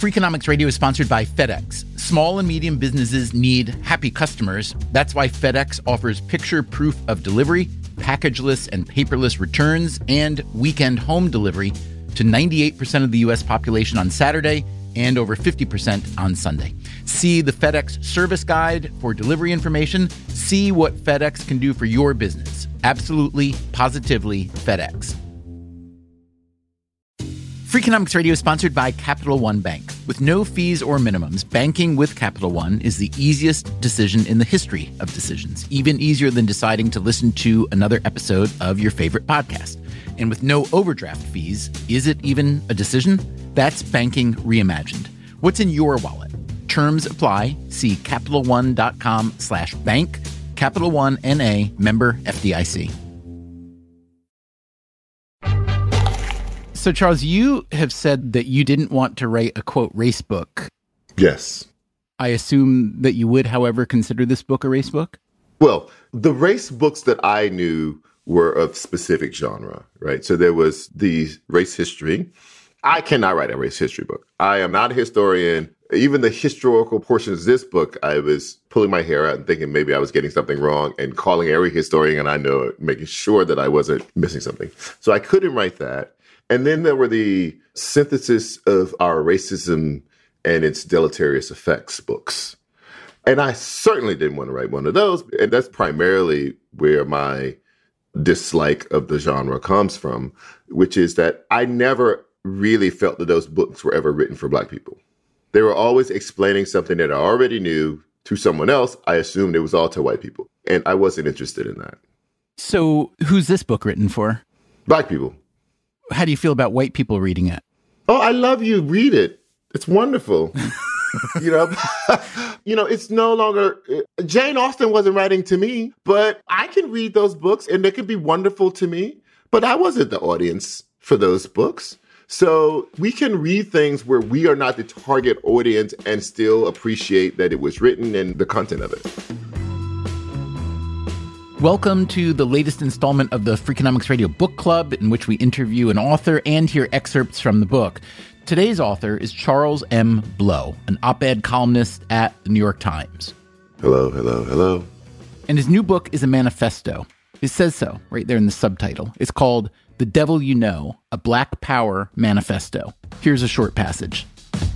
Freakonomics Radio is sponsored by FedEx. Small and medium businesses need happy customers. That's why FedEx offers picture proof of delivery, packageless and paperless returns, and weekend home delivery to 98% of the U.S. population on Saturday and over 50% on Sunday. See the FedEx service guide for delivery information. See what FedEx can do for your business. Absolutely, positively FedEx. Freakonomics Radio is sponsored by Capital One Bank. With no fees or minimums, banking with Capital One is the easiest decision in the history of decisions, even easier than deciding to listen to another episode of your favorite podcast. And with no overdraft fees, is it even a decision? That's banking reimagined. What's in your wallet? Terms apply. See CapitalOne.com/bank. Capital One N.A. member FDIC. So, Charles, you have said that you didn't want to write a, quote, race book. Yes. I assume that you would, however, consider this book a race book? Well, the race books that I knew were of specific genre, right? So there was the race history. I cannot write a race history book. I am not a historian. Even the historical portions of this book, I was pulling my hair out and thinking maybe I was getting something wrong and calling every historian, and I know it, making sure that I wasn't missing something. So I couldn't write that. And then there were the synthesis of our racism and its deleterious effects books. And I certainly didn't want to write one of those. And that's primarily where my dislike of the genre comes from, which is that I never really felt that those books were ever written for Black people. They were always explaining something that I already knew to someone else. I assumed it was all to white people. And I wasn't interested in that. So who's this book written for? Black people. How do you feel about white people reading it? Oh, I love you. Read it. It's wonderful. You know, it's no longer, Jane Austen wasn't writing to me, but I can read those books and they could be wonderful to me, but I wasn't the audience for those books. So we can read things where we are not the target audience and still appreciate that it was written and the content of it. Welcome to the latest installment of the Freakonomics Radio Book Club, in which we interview an author and hear excerpts from the book. Today's author is Charles M. Blow, an op-ed columnist at the New York Times. Hello, hello, hello. And his new book is a manifesto. It says so right there in the subtitle. It's called The Devil You Know, a Black Power Manifesto. Here's a short passage.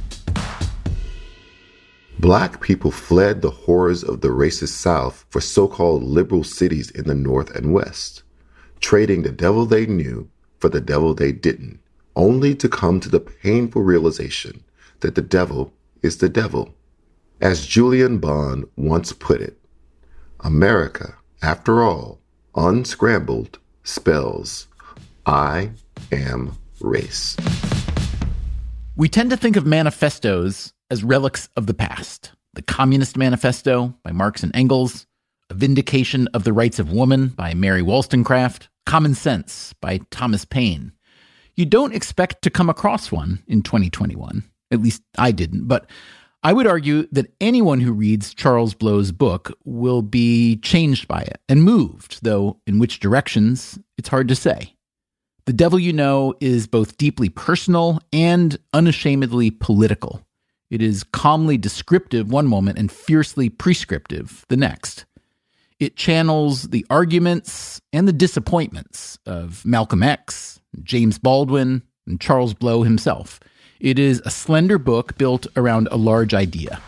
Black people fled the horrors of the racist South for so-called liberal cities in the North and West, trading the devil they knew for the devil they didn't, only to come to the painful realization that the devil is the devil. As Julian Bond once put it, America, after all, unscrambled, spells I am race. We tend to think of manifestos as relics of the past. The Communist Manifesto by Marx and Engels, A Vindication of the Rights of Woman by Mary Wollstonecraft, Common Sense by Thomas Paine. You don't expect to come across one in 2021. At least I didn't, but I would argue that anyone who reads Charles Blow's book will be changed by it and moved, though in which directions, it's hard to say. The Devil You Know is both deeply personal and unashamedly political. It is calmly descriptive one moment and fiercely prescriptive the next. It channels the arguments and the disappointments of Malcolm X, James Baldwin, and Charles Blow himself. It is a slender book built around a large idea.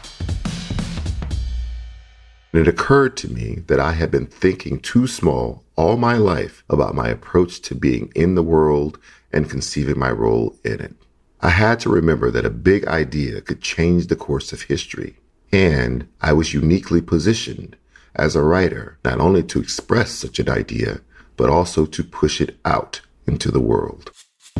It occurred to me that I had been thinking too small all my life about my approach to being in the world and conceiving my role in it. I had to remember that a big idea could change the course of history, and I was uniquely positioned as a writer not only to express such an idea, but also to push it out into the world.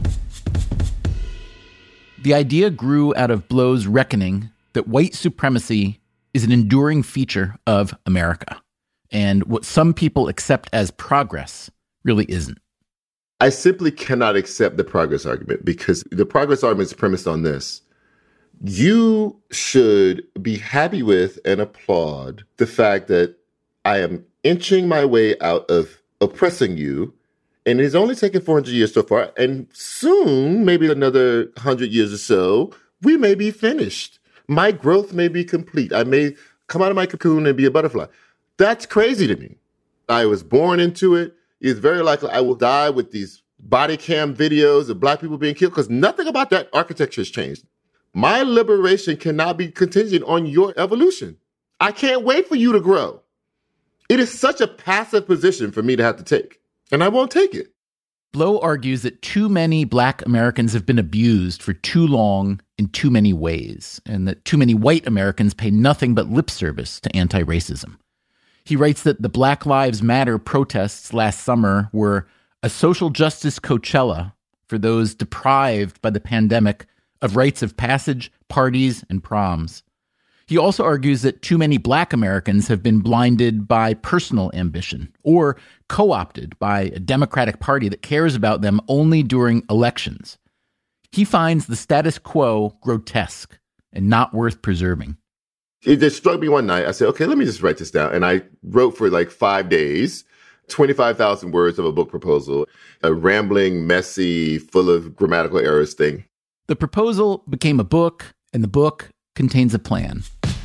The idea grew out of Blow's reckoning that white supremacy is an enduring feature of America, and what some people accept as progress really isn't. I simply cannot accept the progress argument because the progress argument is premised on this. You should be happy with and applaud the fact that I am inching my way out of oppressing you, and it's only taken 400 years so far, and soon, maybe another 100 years or so, we may be finished. My growth may be complete. I may come out of my cocoon and be a butterfly. That's crazy to me. I was born into it. It's very likely I will die with these body cam videos of Black people being killed because nothing about that architecture has changed. My liberation cannot be contingent on your evolution. I can't wait for you to grow. It is such a passive position for me to have to take, and I won't take it. Blow argues that too many Black Americans have been abused for too long in too many ways, and that too many white Americans pay nothing but lip service to anti-racism. He writes that the Black Lives Matter protests last summer were a social justice Coachella for those deprived by the pandemic of rites of passage, parties, and proms. He also argues that too many Black Americans have been blinded by personal ambition or co-opted by a Democratic Party that cares about them only during elections. He finds the status quo grotesque and not worth preserving. It just struck me one night. I said, okay, let me just write this down. And I wrote for like 5 days, 25,000 words of a book proposal, a rambling, messy, full of grammatical errors thing. The proposal became a book, and the book contains a plan.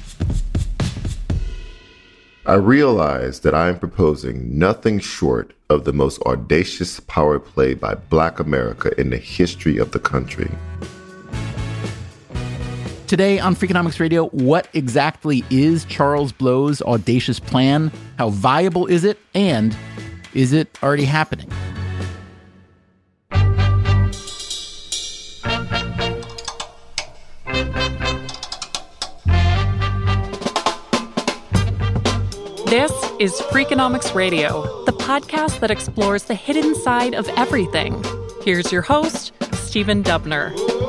I realize that I am proposing nothing short of the most audacious power play by Black America in the history of the country. Today on Freakonomics Radio, what exactly is Charles Blow's audacious plan? How viable is it? And is it already happening? This is Freakonomics Radio, the podcast that explores the hidden side of everything. Here's your host, Stephen Dubner.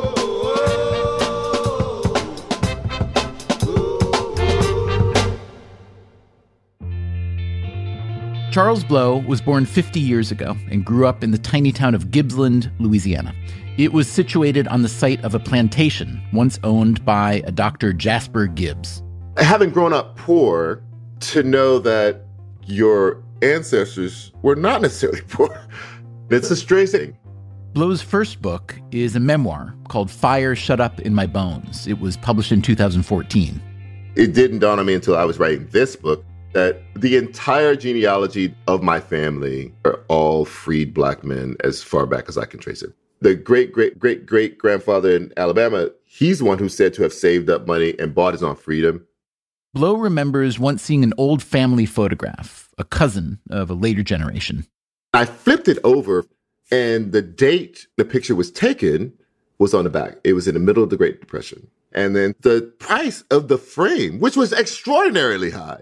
Charles Blow was born 50 years ago and grew up in the tiny town of Gibbsland, Louisiana. It was situated on the site of a plantation once owned by a Dr. Jasper Gibbs. Having grown up poor, to know that your ancestors were not necessarily poor, it's a strange thing. Blow's first book is a memoir called Fire Shut Up in My Bones. It was published in 2014. It didn't dawn on me until I was writing this book that the entire genealogy of my family are all freed Black men as far back as I can trace it. The great-great-great-great-grandfather in Alabama, he's the one who's said to have saved up money and bought his own freedom. Blow remembers once seeing an old family photograph, a cousin of a later generation. I flipped it over, and the date the picture was taken was on the back. It was in the middle of the Great Depression. And then the price of the frame, which was extraordinarily high.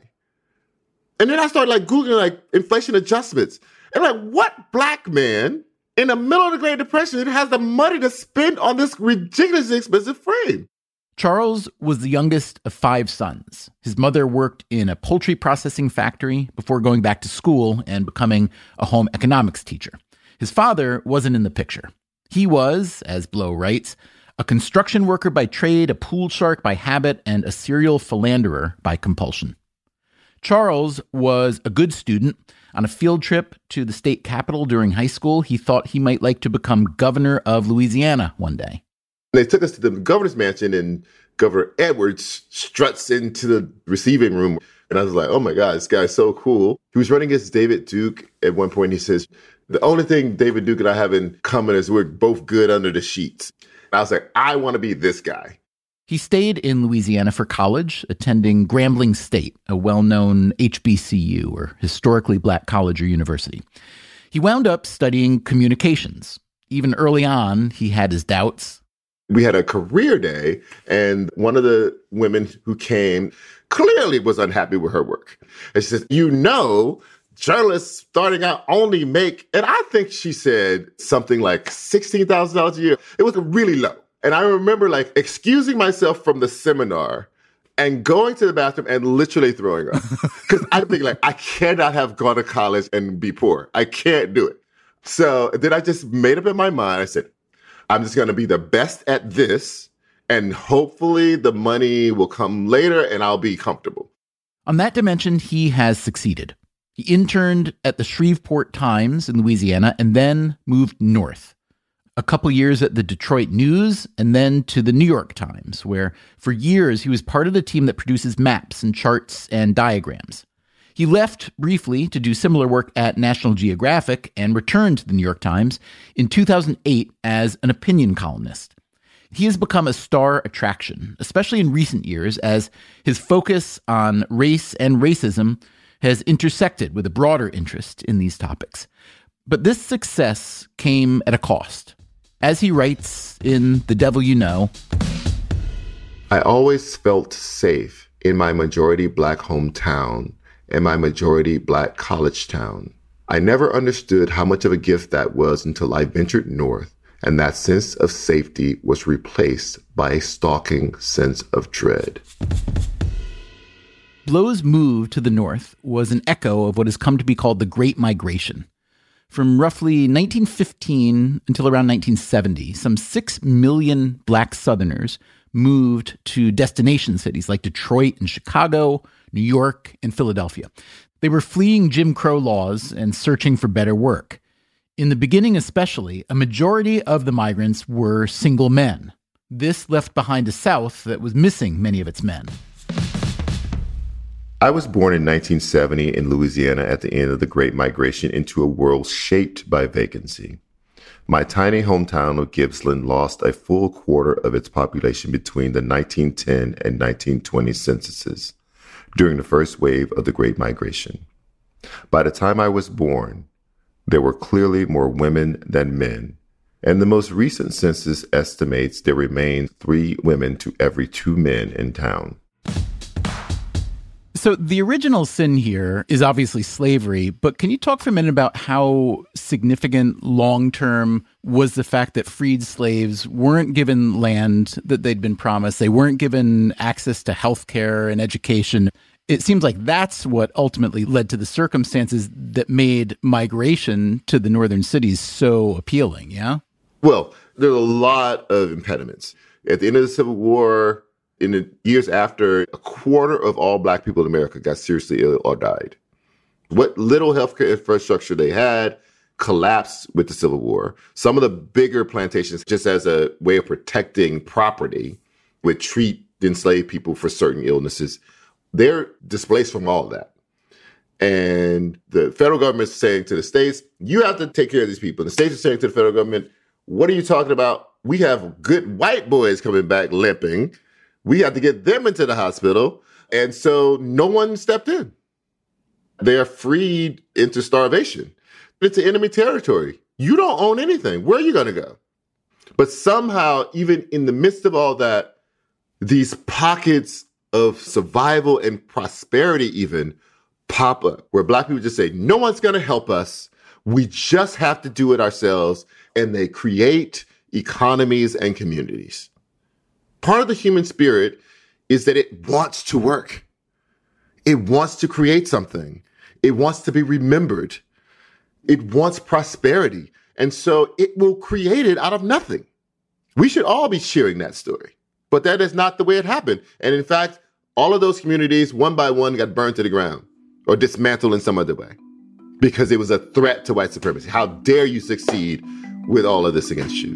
And then I started Googling inflation adjustments. And what Black man in the middle of the Great Depression has the money to spend on this ridiculously expensive frame? Charles was the youngest of 5 sons. His mother worked in a poultry processing factory before going back to school and becoming a home economics teacher. His father wasn't in the picture. He was, as Blow writes, a construction worker by trade, a pool shark by habit, and a serial philanderer by compulsion. Charles was a good student. On a field trip to the state capitol during high school, he thought he might like to become governor of Louisiana one day. They took us to the governor's mansion, and Governor Edwards struts into the receiving room. And I was like, oh my God, this guy's so cool. He was running against David Duke. At one point, he says, the only thing David Duke and I have in common is we're both good under the sheets. And I was like, I want to be this guy. He stayed in Louisiana for college, attending Grambling State, a well-known HBCU, or historically Black college or university. He wound up studying communications. Even early on, he had his doubts. We had a career day, and one of the women who came clearly was unhappy with her work. And she says, journalists starting out only make, and I think she said something like $16,000 a year. It was really low. And I remember excusing myself from the seminar and going to the bathroom and literally throwing up. Because I think I cannot have gone to college and be poor. I can't do it. So then I just made up in my mind. I said, I'm just going to be the best at this, and hopefully the money will come later and I'll be comfortable. On that dimension, he has succeeded. He interned at the Shreveport Times in Louisiana and then moved north. a couple years at the Detroit News, and then to the New York Times, where for years he was part of the team that produces maps and charts and diagrams. He left briefly to do similar work at National Geographic and returned to the New York Times in 2008 as an opinion columnist. He has become a star attraction, especially in recent years, as his focus on race and racism has intersected with a broader interest in these topics. But this success came at a cost. As he writes in The Devil You Know, I always felt safe in my majority Black hometown and my majority Black college town. I never understood how much of a gift that was until I ventured north, and that sense of safety was replaced by a stalking sense of dread. Blow's move to the north was an echo of what has come to be called the Great Migration. From roughly 1915 until around 1970, some 6 million Black Southerners moved to destination cities like Detroit and Chicago, New York, and Philadelphia. They were fleeing Jim Crow laws and searching for better work. In the beginning especially, a majority of the migrants were single men. This left behind a South that was missing many of its men. I was born in 1970 in Louisiana at the end of the Great Migration into a world shaped by vacancy. My tiny hometown of Gippsland lost a full quarter of its population between the 1910 and 1920 censuses during the first wave of the Great Migration. By the time I was born, there were clearly more women than men, and the most recent census estimates there remain 3 women to every 2 men in town. So the original sin here is obviously slavery, but can you talk for a minute about how significant long-term was the fact that freed slaves weren't given land that they'd been promised? They weren't given access to healthcare and education. It seems like that's what ultimately led to the circumstances that made migration to the northern cities so appealing, yeah? Well, there are a lot of impediments. At the end of the Civil War, in the years after, a quarter of all Black people in America got seriously ill or died. What little healthcare infrastructure they had collapsed with the Civil War. Some of the bigger plantations, just as a way of protecting property, would treat enslaved people for certain illnesses. They're displaced from all of that. And the federal government is saying to the states, you have to take care of these people. And the states are saying to the federal government, what are you talking about? We have good white boys coming back limping. We have to get them into the hospital. And so no one stepped in. They are freed into starvation. It's an enemy territory. You don't own anything. Where are you going to go? But somehow, even in the midst of all that, these pockets of survival and prosperity even pop up, where Black people just say, no one's going to help us. We just have to do it ourselves. And they create economies and communities. Part of the human spirit is that it wants to work. It wants to create something. It wants to be remembered. It wants prosperity. And so it will create it out of nothing. We should all be cheering that story. But that is not the way it happened. And in fact, all of those communities, one by one, got burned to the ground or dismantled in some other way because it was a threat to white supremacy. How dare you succeed with all of this against you?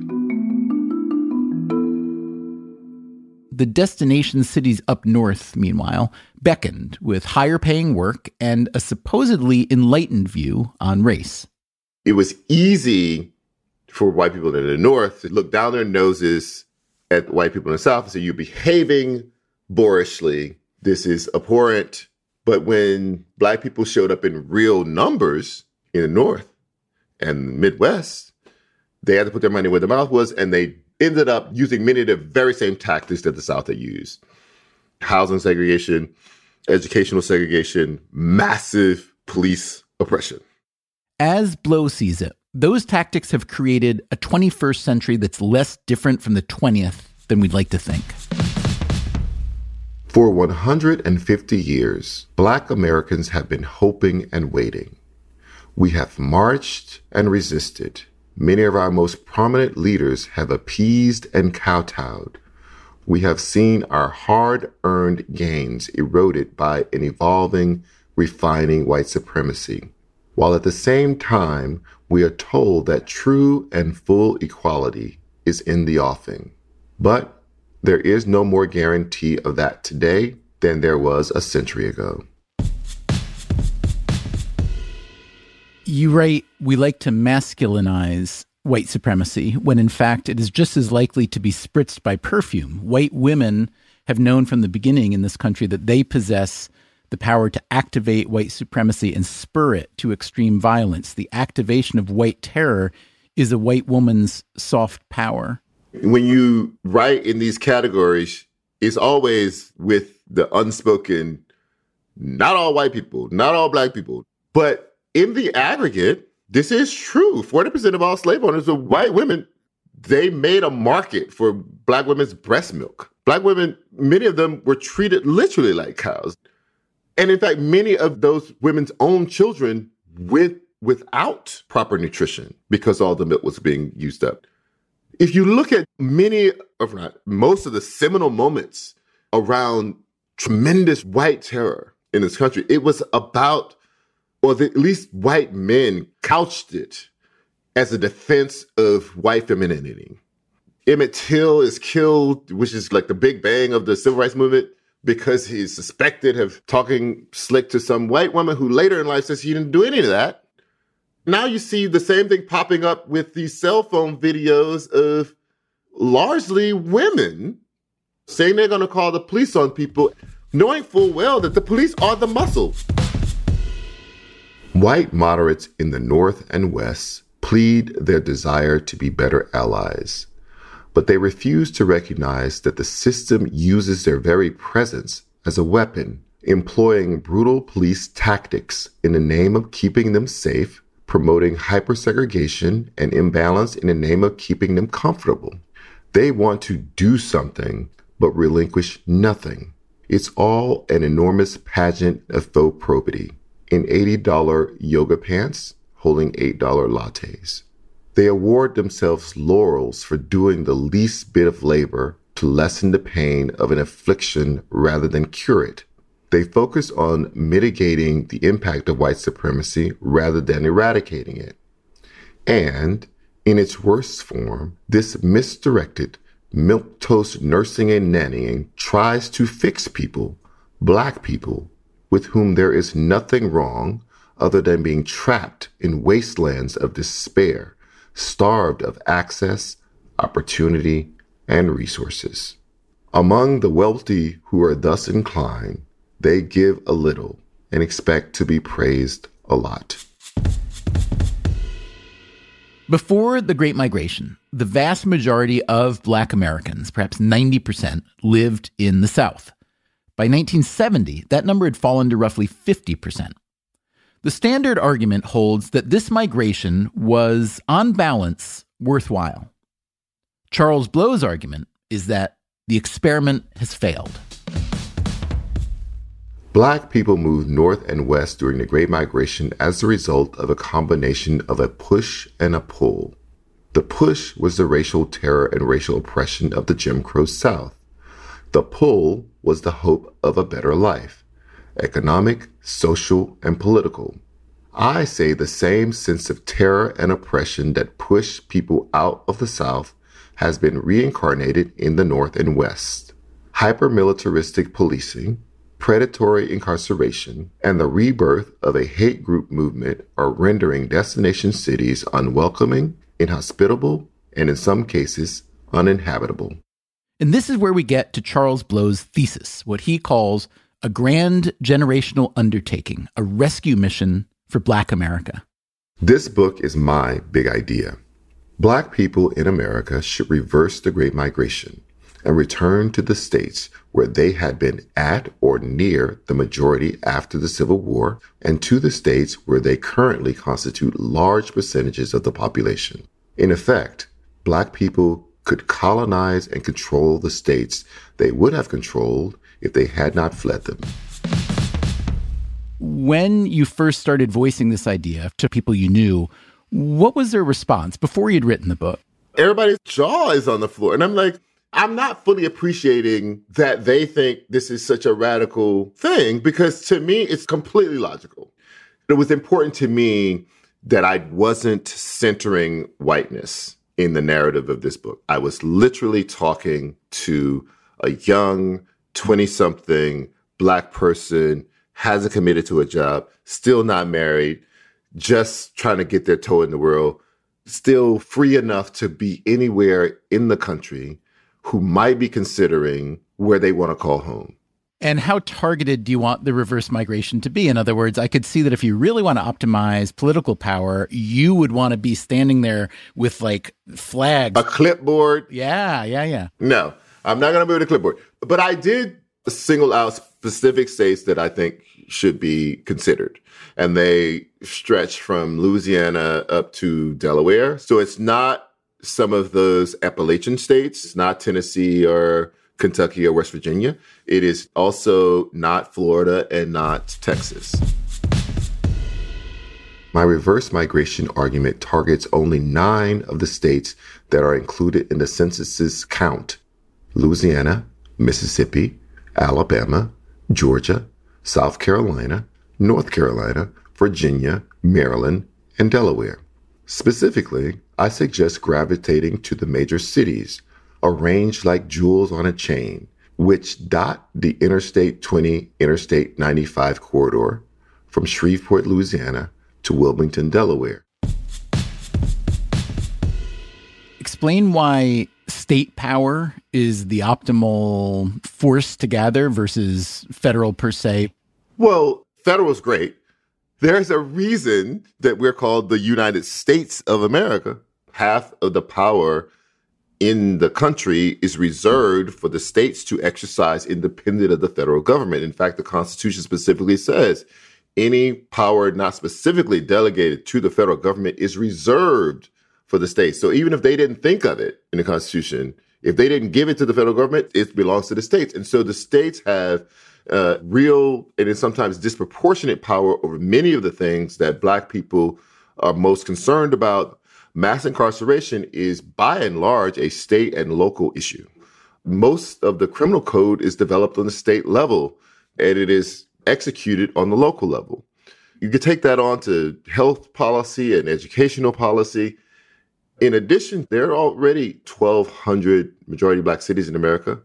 The destination cities up north, meanwhile, beckoned with higher paying work and a supposedly enlightened view on race. It was easy for white people in the north to look down their noses at white people in the south and say, you're behaving boorishly. This is abhorrent. But when Black people showed up in real numbers in the north and the Midwest, they had to put their money where their mouth was, and they ended up using many of the very same tactics that the South had used. Housing segregation, educational segregation, massive police oppression. As Blow sees it, those tactics have created a 21st century that's less different from the 20th than we'd like to think. For 150 years, Black Americans have been hoping and waiting. We have marched and resisted. Many of our most prominent leaders have appeased and kowtowed. We have seen our hard-earned gains eroded by an evolving, refining white supremacy, while at the same time, we are told that true and full equality is in the offing. But there is no more guarantee of that today than there was a century ago. You write, we like to masculinize white supremacy when in fact it is just as likely to be spritzed by perfume. White women have known from the beginning in this country that they possess the power to activate white supremacy and spur it to extreme violence. The activation of white terror is a white woman's soft power. When you write in these categories, it's always with the unspoken, not all white people, not all black people. But in the aggregate, this is true. 40% of all slave owners were white women. They made a market for black women's breast milk. Black women, many of them were treated literally like cows. And in fact, many of those women's own children went without proper nutrition because all the milk was being used up. If you look at many, if not most of the seminal moments around tremendous white terror in this country, it was about, or at least white men couched it as a defense of white femininity. Emmett Till is killed, which is like the big bang of the civil rights movement, because he's suspected of talking slick to some white woman who later in life says he didn't do any of that. Now you see the same thing popping up with these cell phone videos of largely women saying they're going to call the police on people, knowing full well that the police are the muscle. White moderates in the North and West plead their desire to be better allies, but they refuse to recognize that the system uses their very presence as a weapon, employing brutal police tactics in the name of keeping them safe, promoting hypersegregation and imbalance in the name of keeping them comfortable. They want to do something, but relinquish nothing. It's all an enormous pageant of faux probity in $80 yoga pants holding $8 lattes. They award themselves laurels for doing the least bit of labor to lessen the pain of an affliction rather than cure it. They focus on mitigating the impact of white supremacy rather than eradicating it. And in its worst form, this misdirected, milquetoast nursing and nannying tries to fix people, black people, with whom there is nothing wrong other than being trapped in wastelands of despair, starved of access, opportunity, and resources. Among the wealthy who are thus inclined, they give a little and expect to be praised a lot. Before the Great Migration, the vast majority of Black Americans, perhaps 90%, lived in the South. By 1970, that number had fallen to roughly 50%. The standard argument holds that this migration was, on balance, worthwhile. Charles Blow's argument is that the experiment has failed. Black people moved north and west during the Great Migration as a result of a combination of a push and a pull. The push was the racial terror and racial oppression of the Jim Crow South. The pull was the hope of a better life, economic, social, and political. I say the same sense of terror and oppression that pushed people out of the South has been reincarnated in the North and West. Hyper-militaristic policing, predatory incarceration, and the rebirth of a hate group movement are rendering destination cities unwelcoming, inhospitable, and in some cases, uninhabitable. And this is where we get to Charles Blow's thesis, what he calls a grand generational undertaking, a rescue mission for Black America. This book is my big idea. Black people in America should reverse the Great Migration and return to the states where they had been at or near the majority after the Civil War, and to the states where they currently constitute large percentages of the population. In effect, Black people could colonize and control the states they would have controlled if they had not fled them. When you first started voicing this idea to people you knew, what was their response before you'd written the book? Everybody's jaw is on the floor. And I'm like, I'm not fully appreciating that they think this is such a radical thing, because to me, it's completely logical. It was important to me that I wasn't centering whiteness in the narrative of this book. I was literally talking to a young 20-something Black person, hasn't committed to a job, still not married, just trying to get their toe in the world, still free enough to be anywhere in the country, who might be considering where they want to call home. And how targeted do you want the reverse migration to be? In other words, I could see that if you really want to optimize political power, you would want to be standing there with like flags. A clipboard? Yeah. No, I'm not going to be with a clipboard. But I did single out specific states that I think should be considered. And they stretch from Louisiana up to Delaware. So it's not some of those Appalachian states. It's not Tennessee or Kentucky or West Virginia. It is also not Florida and not Texas. My reverse migration argument targets only 9 of the states that are included in the census's count: Louisiana, Mississippi, Alabama, Georgia, South Carolina, North Carolina, Virginia, Maryland, and Delaware. Specifically, I suggest gravitating to the major cities, arranged like jewels on a chain, which dot the Interstate 20, Interstate 95 corridor from Shreveport, Louisiana to Wilmington, Delaware. Explain why state power is the optimal force to gather versus federal per se. Well, federal is great. There's a reason that we're called the United States of America. Half of the power in the country is reserved for the states to exercise independent of the federal government. In fact, the Constitution specifically says any power not specifically delegated to the federal government is reserved for the states. So even if they didn't think of it in the Constitution, if they didn't give it to the federal government, it belongs to the states. And so the states have real and sometimes disproportionate power over many of the things that Black people are most concerned about. Mass incarceration is, by and large, a state and local issue. Most of the criminal code is developed on the state level, and it is executed on the local level. You could take that on to health policy and educational policy. In addition, there are already 1,200 majority Black cities in America.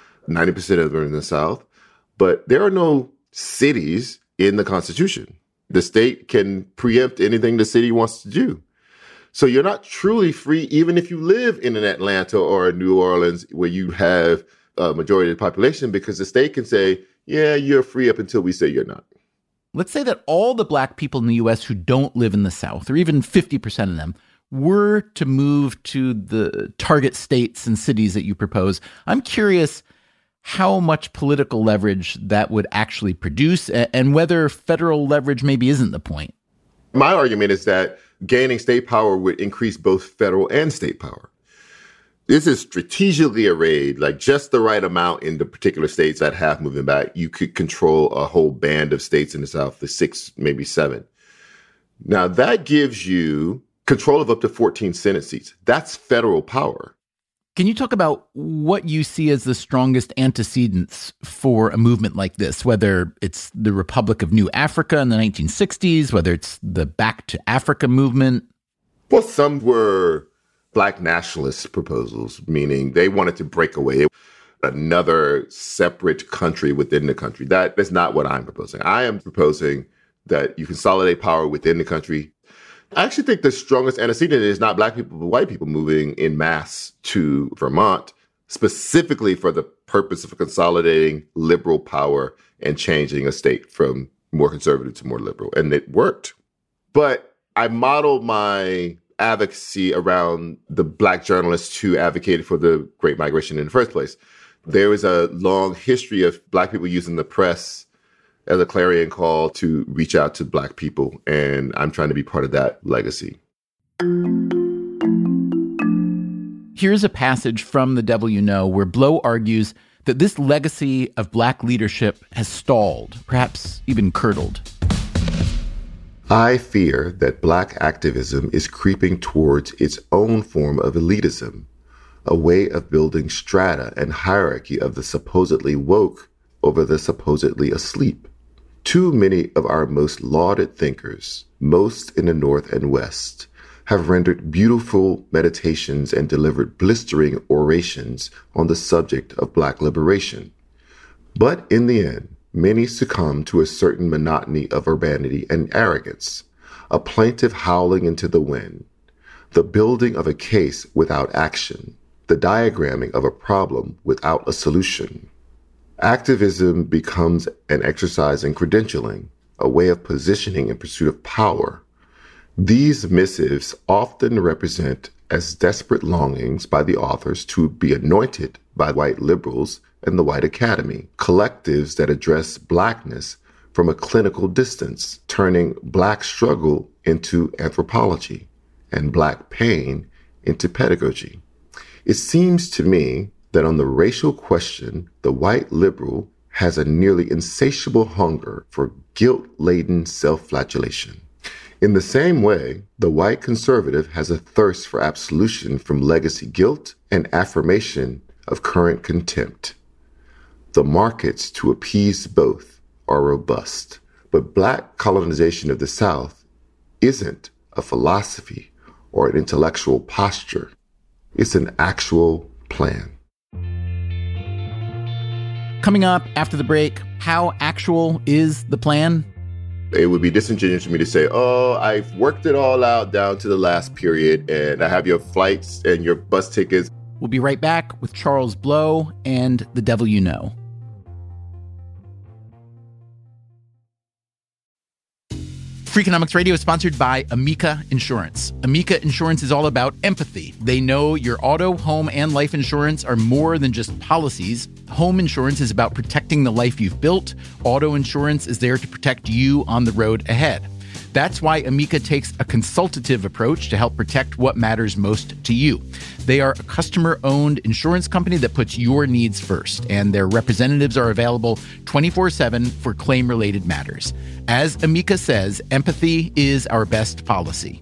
90% of them are in the South. But there are no cities in the Constitution. The state can preempt anything the city wants to do. So you're not truly free, even if you live in an Atlanta or a New Orleans where you have a majority of the population, because the state can say, yeah, you're free up until we say you're not. Let's say that all the Black people in the U.S. who don't live in the South, or even 50% of them, were to move to the target states and cities that you propose. I'm curious how much political leverage that would actually produce and whether federal leverage maybe isn't the point. My argument is that gaining state power would increase both federal and state power. This is strategically arrayed, like just the right amount in the particular states that have moving back. You could control a whole band of states in the South, the 6, maybe 7. Now that gives you control of up to 14 Senate seats. That's federal power. Can you talk about what you see as the strongest antecedents for a movement like this, whether it's the Republic of New Africa in the 1960s, whether it's the Back to Africa movement? Well, some were Black nationalist proposals, meaning they wanted to break away another separate country within the country. That is not what I'm proposing. I am proposing that you consolidate power within the country. I actually think the strongest antecedent is not Black people, but white people moving en masse to Vermont, specifically for the purpose of consolidating liberal power and changing a state from more conservative to more liberal. And it worked. But I modeled my advocacy around the Black journalists who advocated for the Great Migration in the first place. There was a long history of Black people using the press as a clarion call to reach out to Black people. And I'm trying to be part of that legacy. Here's a passage from The Devil You Know where Blow argues that this legacy of Black leadership has stalled, perhaps even curdled. I fear that Black activism is creeping towards its own form of elitism, a way of building strata and hierarchy of the supposedly woke over the supposedly asleep. Too many of our most lauded thinkers, most in the North and West, have rendered beautiful meditations and delivered blistering orations on the subject of Black liberation. But in the end, many succumb to a certain monotony of urbanity and arrogance, a plaintive howling into the wind, the building of a case without action, the diagramming of a problem without a solution. Activism becomes an exercise in credentialing, a way of positioning in pursuit of power. These missives often represent as desperate longings by the authors to be anointed by white liberals and the white academy, collectives that address Blackness from a clinical distance, turning Black struggle into anthropology and Black pain into pedagogy. It seems to me that on the racial question, the white liberal has a nearly insatiable hunger for guilt-laden self-flagellation. In the same way, the white conservative has a thirst for absolution from legacy guilt and affirmation of current contempt. The markets to appease both are robust, but Black colonization of the South isn't a philosophy or an intellectual posture. It's an actual plan. Coming up after the break, how actual is the plan? It would be disingenuous for me to say, oh, I've worked it all out down to the last period and I have your flights and your bus tickets. We'll be right back with Charles Blow and The Devil You Know. Freakonomics Radio is sponsored by Amica Insurance. Amica Insurance is all about empathy. They know your auto, home, and life insurance are more than just policies. Home insurance is about protecting the life you've built. Auto insurance is there to protect you on the road ahead. That's why Amica takes a consultative approach to help protect what matters most to you. They are a customer-owned insurance company that puts your needs first, and their representatives are available 24/7 for claim-related matters. As Amica says, empathy is our best policy.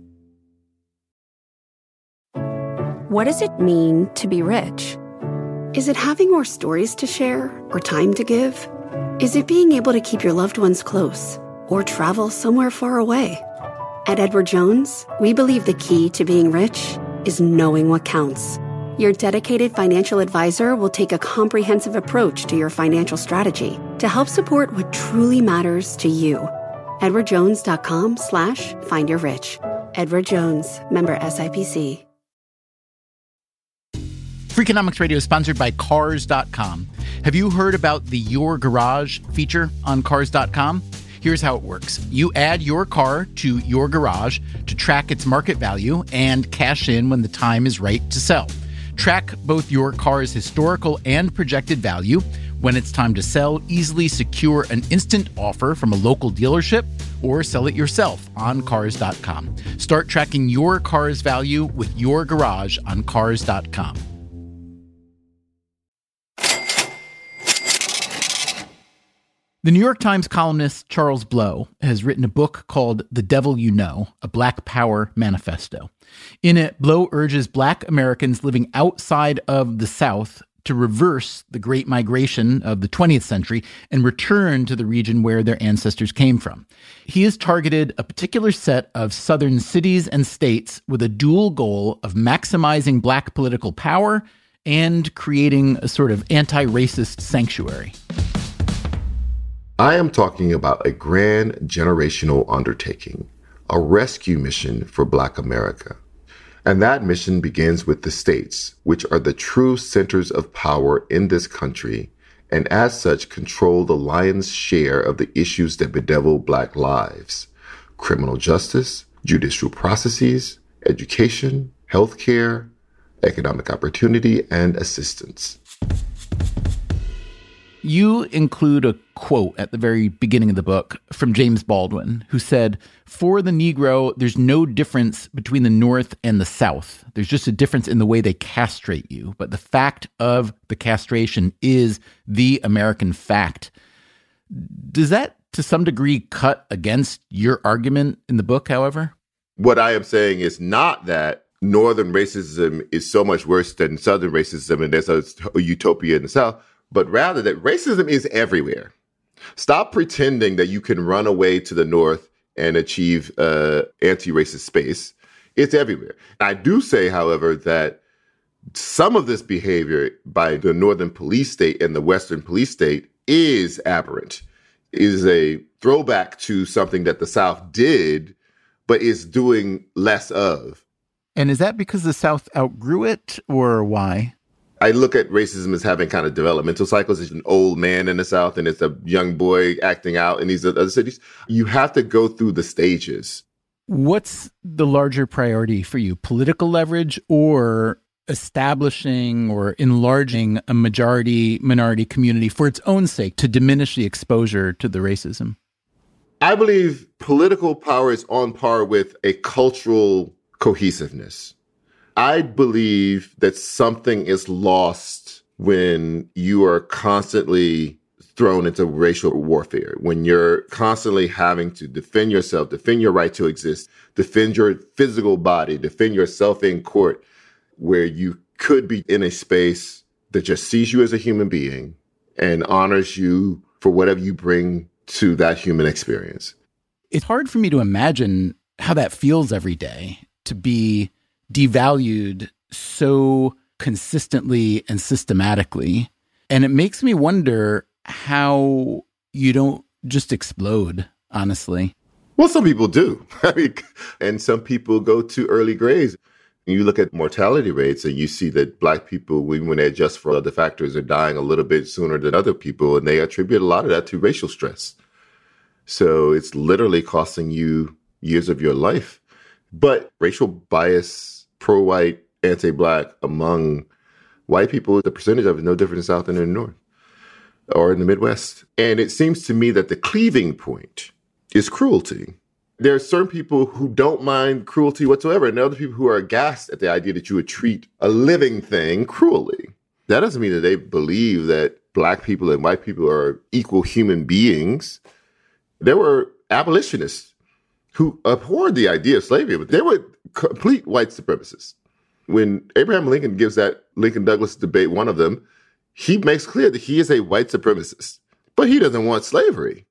What does it mean to be rich? Is it having more stories to share or time to give? Is it being able to keep your loved ones close or travel somewhere far away? At Edward Jones, we believe the key to being rich is knowing what counts. Your dedicated financial advisor will take a comprehensive approach to your financial strategy to help support what truly matters to you. EdwardJones.com/findyourrich. Edward Jones, member SIPC. Freakonomics Radio is sponsored by Cars.com. Have you heard about the Your Garage feature on Cars.com? Here's how it works. You add your car to your garage to track its market value and cash in when the time is right to sell. Track both your car's historical and projected value. When it's time to sell, easily secure an instant offer from a local dealership or sell it yourself on Cars.com. Start tracking your car's value with your garage on Cars.com. The New York Times columnist Charles Blow has written a book called The Devil You Know, a Black Power Manifesto. In it, Blow urges Black Americans living outside of the South to reverse the Great Migration of the 20th century and return to the region where their ancestors came from. He has targeted a particular set of Southern cities and states with a dual goal of maximizing Black political power and creating a sort of anti-racist sanctuary. I am talking about a grand generational undertaking, a rescue mission for Black America. And that mission begins with the states, which are the true centers of power in this country, and as such control the lion's share of the issues that bedevil Black lives: criminal justice, judicial processes, education, healthcare, economic opportunity, and assistance. You include a quote at the very beginning of the book from James Baldwin, who said, "For the Negro, there's no difference between the North and the South. There's just a difference in the way they castrate you. But the fact of the castration is the American fact." Does that, to some degree, cut against your argument in the book, however? What I am saying is not that Northern racism is so much worse than Southern racism and there's a utopia in the South, but rather that racism is everywhere. Stop pretending that you can run away to the north and achieve anti-racist space. It's everywhere. I do say, however, that some of this behavior by the northern police state and the western police state is aberrant, is a throwback to something that the South did, but is doing less of. And is that because the South outgrew it, or why? I look at racism as having kind of developmental cycles. It's an old man in the South and it's a young boy acting out in these other cities. You have to go through the stages. What's the larger priority for you, political leverage or establishing or enlarging a majority-minority community for its own sake to diminish the exposure to the racism? I believe political power is on par with a cultural cohesiveness. I believe that something is lost when you are constantly thrown into racial warfare, when you're constantly having to defend yourself, defend your right to exist, defend your physical body, defend yourself in court, where you could be in a space that just sees you as a human being and honors you for whatever you bring to that human experience. It's hard for me to imagine how that feels every day, to be devalued so consistently and systematically. And it makes me wonder how you don't just explode, honestly. Well, some people do. And some people go to early graves. You look at mortality rates and you see that Black people, even when they adjust for other factors, are dying a little bit sooner than other people. And they attribute a lot of that to racial stress. So it's literally costing you years of your life. But racial bias, pro-white, anti-Black among white people, the percentage of it is no different in the South than in the North or in the Midwest. And it seems to me that the cleaving point is cruelty. There are certain people who don't mind cruelty whatsoever, and other people who are aghast at the idea that you would treat a living thing cruelly. That doesn't mean that they believe that Black people and white people are equal human beings. There were abolitionists who abhorred the idea of slavery, but they were complete white supremacists. When Abraham Lincoln gives that Lincoln-Douglas debate, one of them, he makes clear that he is a white supremacist, but he doesn't want slavery.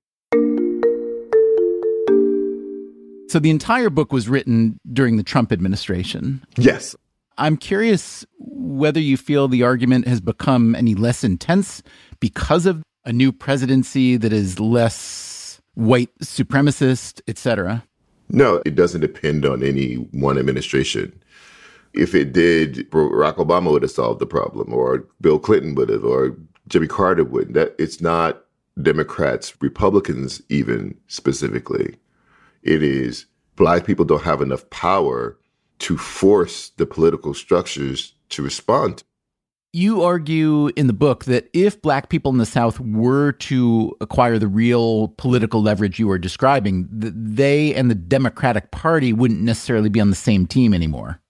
So the entire book was written during the Trump administration. Yes. I'm curious whether you feel the argument has become any less intense because of a new presidency that is less white supremacist, et cetera. No, it doesn't depend on any one administration. If it did, Barack Obama would have solved the problem, or Bill Clinton would have, or Jimmy Carter would. That it's not Democrats, Republicans even specifically. It is Black people don't have enough power to force the political structures to respond. You argue in the book that if Black people in the South were to acquire the real political leverage you are describing, they and the Democratic Party wouldn't necessarily be on the same team anymore.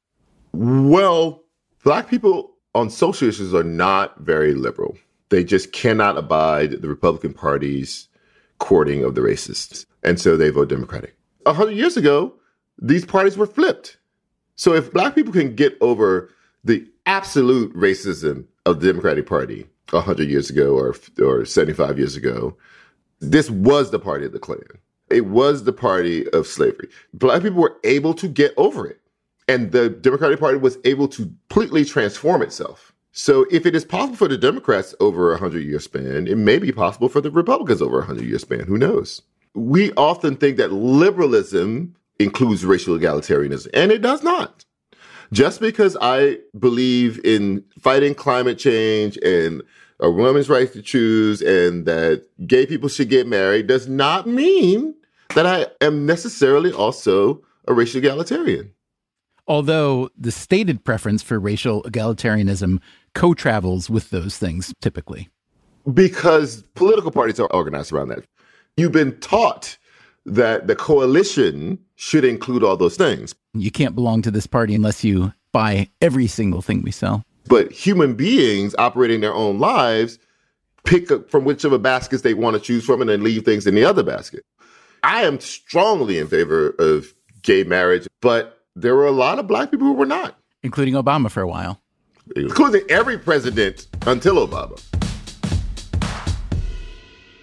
Well, Black people on social issues are not very liberal. They just cannot abide the Republican Party's courting of the racists. And so they vote Democratic. 100 years ago, these parties were flipped. So if Black people can get over the absolute racism of the Democratic Party 100 years ago or 75 years ago, this was the party of the Klan. It was the party of slavery. Black people were able to get over it. And the Democratic Party was able to completely transform itself. So if it is possible for the Democrats over a 100-year span, it may be possible for the Republicans over a 100-year span. Who knows? We often think that liberalism includes racial egalitarianism, and it does not. Just because I believe in fighting climate change and a woman's right to choose and that gay people should get married does not mean that I am necessarily also a racial egalitarian. Although the stated preference for racial egalitarianism co-travels with those things typically. Because political parties are organized around that. You've been taught that the coalition should include all those things. You can't belong to this party unless you buy every single thing we sell. But human beings operating their own lives pick up from whichever baskets they want to choose from and then leave things in the other basket. I am strongly in favor of gay marriage, but there were a lot of Black people who were not. Including Obama for a while. Including every president until Obama.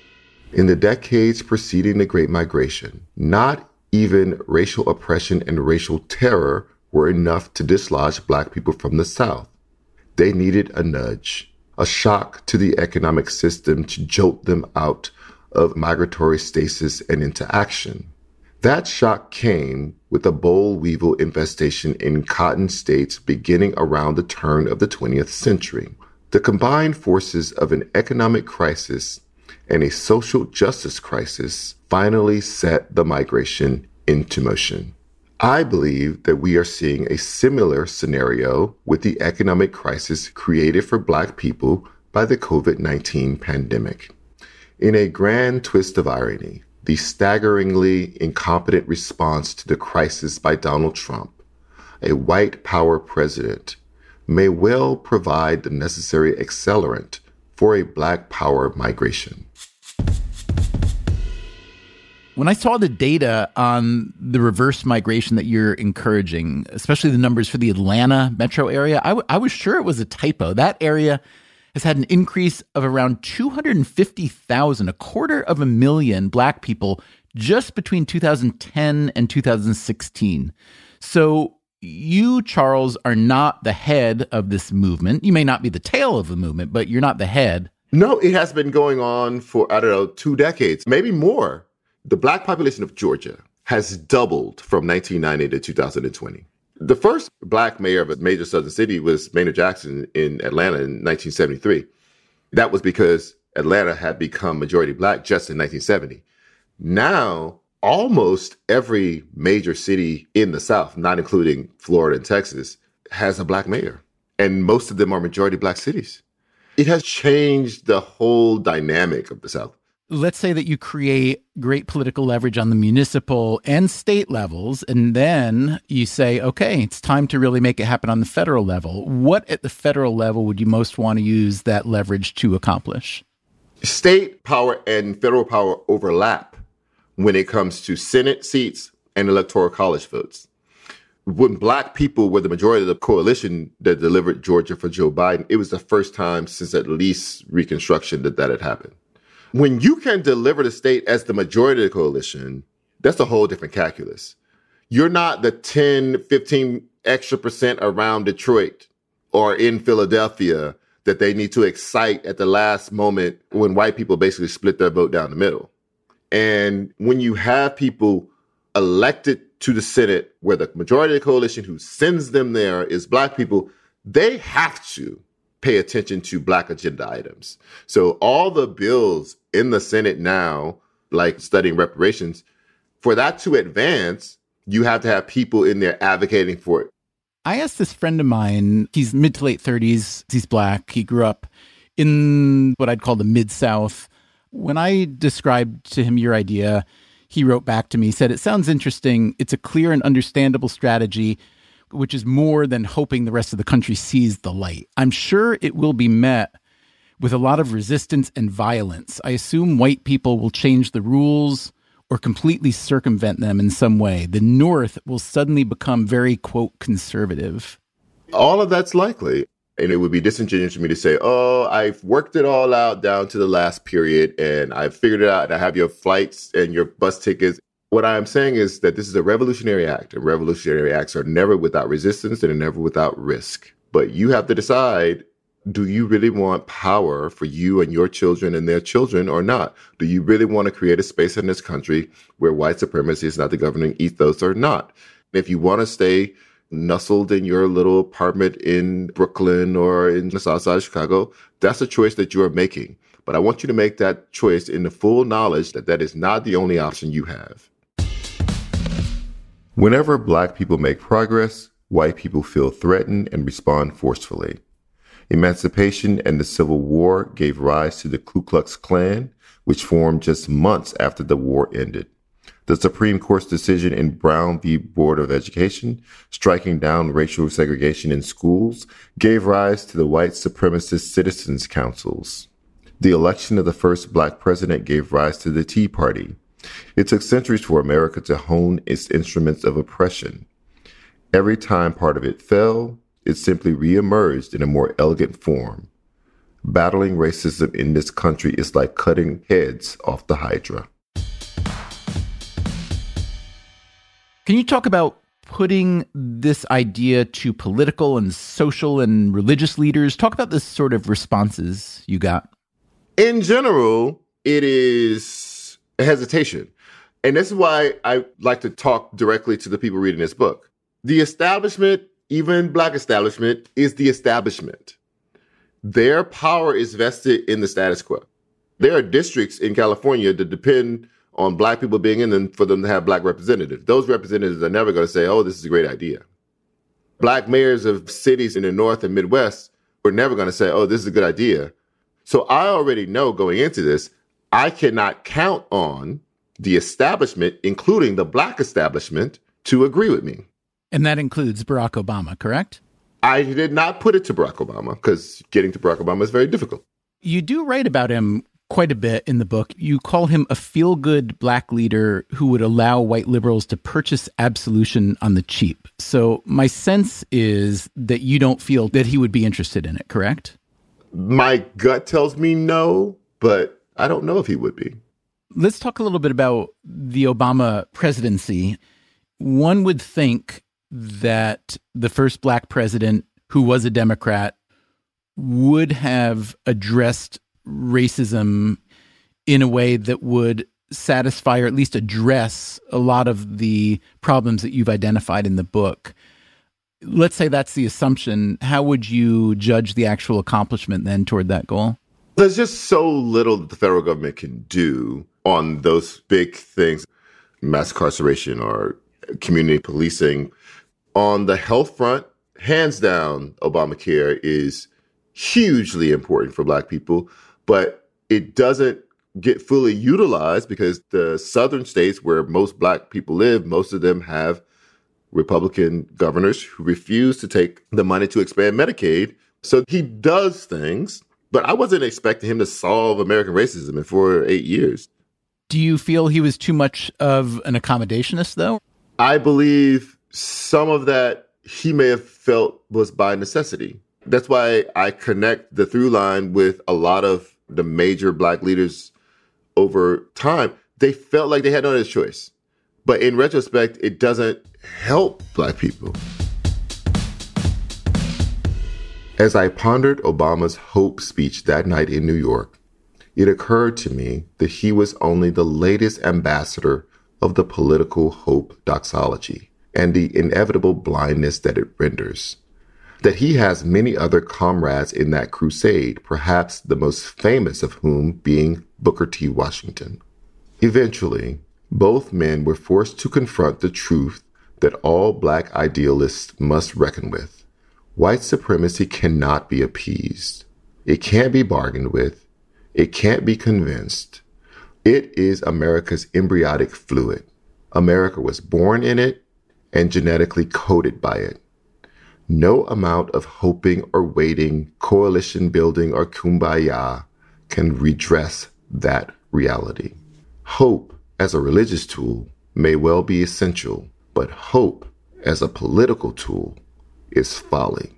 In the decades preceding the Great Migration, not even racial oppression and racial terror were enough to dislodge Black people from the South. They needed a nudge, a shock to the economic system to jolt them out of migratory stasis and into action. That shock came with the boll weevil infestation in cotton states beginning around the turn of the 20th century. The combined forces of an economic crisis and a social justice crisis finally set the migration into motion. I believe that we are seeing a similar scenario with the economic crisis created for Black people by the COVID-19 pandemic. In a grand twist of irony, the staggeringly incompetent response to the crisis by Donald Trump, a white power president, may well provide the necessary accelerant for a Black power migration. When I saw the data on the reverse migration that you're encouraging, especially the numbers for the Atlanta metro area, I was sure it was a typo. That area has had an increase of around 250,000, 250,000 Black people just between 2010 and 2016. So you, Charles, are not the head of this movement. You may not be the tail of the movement, but you're not the head. No, it has been going on for, 2 decades, maybe more. The Black population of Georgia has doubled from 1990 to 2020. The first Black mayor of a major southern city was Maynard Jackson in Atlanta in 1973. That was because Atlanta had become majority Black just in 1970. Now, almost every major city in the South, not including Florida and Texas, has a Black mayor. And most of them are majority Black cities. It has changed the whole dynamic of the South. Let's say that you create great political leverage on the municipal and state levels, and then you say, okay, it's time to really make it happen on the federal level. What at the federal level would you most want to use that leverage to accomplish? State power and federal power overlap when it comes to Senate seats and electoral college votes. When Black people were the majority of the coalition that delivered Georgia for Joe Biden, it was the first time since at least Reconstruction that had happened. When you can deliver the state as the majority of the coalition, that's a whole different calculus. You're not the 10, 15 extra percent around Detroit or in Philadelphia that they need to excite at the last moment when white people basically split their vote down the middle. And when you have people elected to the Senate where the majority of the coalition who sends them there is Black people, they have to pay attention to Black agenda items. So all the bills in the Senate now, like studying reparations, for that to advance, you have to have people in there advocating for it. I asked this friend of mine, he's mid to late 30s, he's Black, he grew up in what I'd call the Mid-South. When I described to him your idea, he wrote back to me, said, it sounds interesting. It's a clear and understandable strategy, which is more than hoping the rest of the country sees the light. I'm sure it will be met with a lot of resistance and violence. I assume white people will change the rules or completely circumvent them in some way. The North will suddenly become very, quote, conservative. All of that's likely. And it would be disingenuous for me to say, oh, I've worked it all out down to the last period and I've figured it out and I have your flights and your bus tickets. What I'm saying is that this is a revolutionary act, and revolutionary acts are never without resistance and are never without risk. But you have to decide, do you really want power for you and your children and their children or not? Do you really want to create a space in this country where white supremacy is not the governing ethos or not? If you want to stay nestled in your little apartment in Brooklyn or in the south side of Chicago, that's a choice that you are making. But I want you to make that choice in the full knowledge that that is not the only option you have. Whenever Black people make progress, white people feel threatened and respond forcefully. Emancipation and the Civil War gave rise to the Ku Klux Klan, which formed just months after the war ended. The Supreme Court's decision in Brown v. Board of Education, striking down racial segregation in schools, gave rise to the white supremacist citizens' councils. The election of the first Black president gave rise to the Tea Party. It took centuries for America to hone its instruments of oppression. Every time part of it fell, it simply reemerged in a more elegant form. Battling racism in this country is like cutting heads off the Hydra. Can you talk about putting this idea to political and social and religious leaders? Talk about the sort of responses you got. In general, it is a hesitation. And this is why I like to talk directly to the people reading this book. The establishment, even Black establishment, is the establishment. Their power is vested in the status quo. There are districts in California that depend on Black people being in them for them to have Black representatives. Those representatives are never going to say, oh, this is a great idea. Black mayors of cities in the North and Midwest are never going to say, oh, this is a good idea. So I already know going into this, I cannot count on the establishment, including the Black establishment, to agree with me. And that includes Barack Obama, correct? I did not put it to Barack Obama because getting to Barack Obama is very difficult. You do write about him quite a bit in the book. You call him a feel-good Black leader who would allow white liberals to purchase absolution on the cheap. So my sense is that you don't feel that he would be interested in it, correct? My gut tells me no, but I don't know if he would be. Let's talk a little bit about the Obama presidency. One would think that the first Black president who was a Democrat would have addressed racism in a way that would satisfy or at least address a lot of the problems that you've identified in the book. Let's say that's the assumption. How would you judge the actual accomplishment then toward that goal? There's just so little that the federal government can do on those big things, mass incarceration or community policing. On the health front, hands down, Obamacare is hugely important for Black people, but it doesn't get fully utilized because the southern states where most Black people live, most of them have Republican governors who refuse to take the money to expand Medicaid. So he does things, but I wasn't expecting him to solve American racism in 4 or 8 years. Do you feel he was too much of an accommodationist, though? I believe some of that he may have felt was by necessity. That's why I connect the through line with a lot of the major Black leaders over time. They felt like they had no other choice. But in retrospect, it doesn't help Black people. As I pondered Obama's hope speech that night in New York, it occurred to me that he was only the latest ambassador of the political hope doxology and the inevitable blindness that it renders. That he has many other comrades in that crusade, perhaps the most famous of whom being Booker T. Washington. Eventually, both men were forced to confront the truth that all Black idealists must reckon with. White supremacy cannot be appeased. It can't be bargained with. It can't be convinced. It is America's embryonic fluid. America was born in it and genetically coded by it. No amount of hoping or waiting, coalition building, or kumbaya can redress that reality. Hope as a religious tool may well be essential, but hope as a political tool is folly.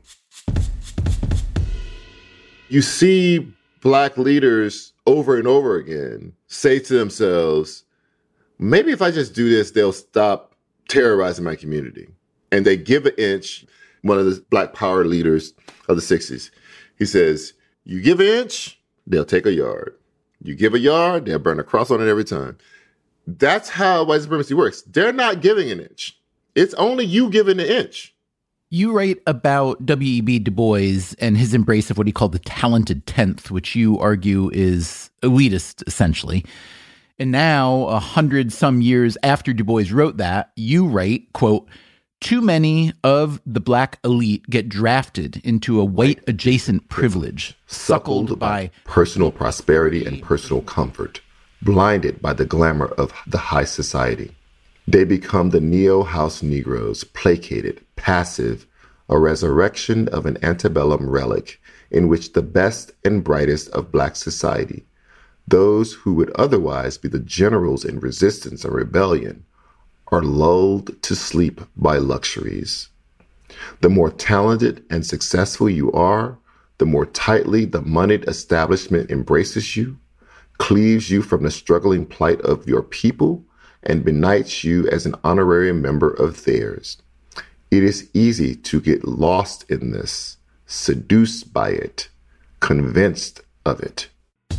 You see Black leaders over and over again say to themselves, maybe if I just do this, they'll stop terrorizing my community. And they give an inch. One of the Black power leaders of the 60s, he says, you give an inch, they'll take a yard. You give a yard, they'll burn a cross on it every time. That's how white supremacy works. They're not giving an inch. It's only you giving an inch. You write about W.E.B. Du Bois and his embrace of what he called the talented 10th, which you argue is elitist, essentially. And now, 100-some years after Du Bois wrote that, you write, quote, too many of the Black elite get drafted into a white-adjacent privilege, suckled by personal prosperity and personal comfort, blinded by the glamour of the high society. They become the neo-house Negroes, placated, passive, a resurrection of an antebellum relic in which the best and brightest of Black society, those who would otherwise be the generals in resistance and rebellion, are lulled to sleep by luxuries. The more talented and successful you are, the more tightly the moneyed establishment embraces you, cleaves you from the struggling plight of your people, and benights you as an honorary member of theirs. It is easy to get lost in this, seduced by it, convinced of it.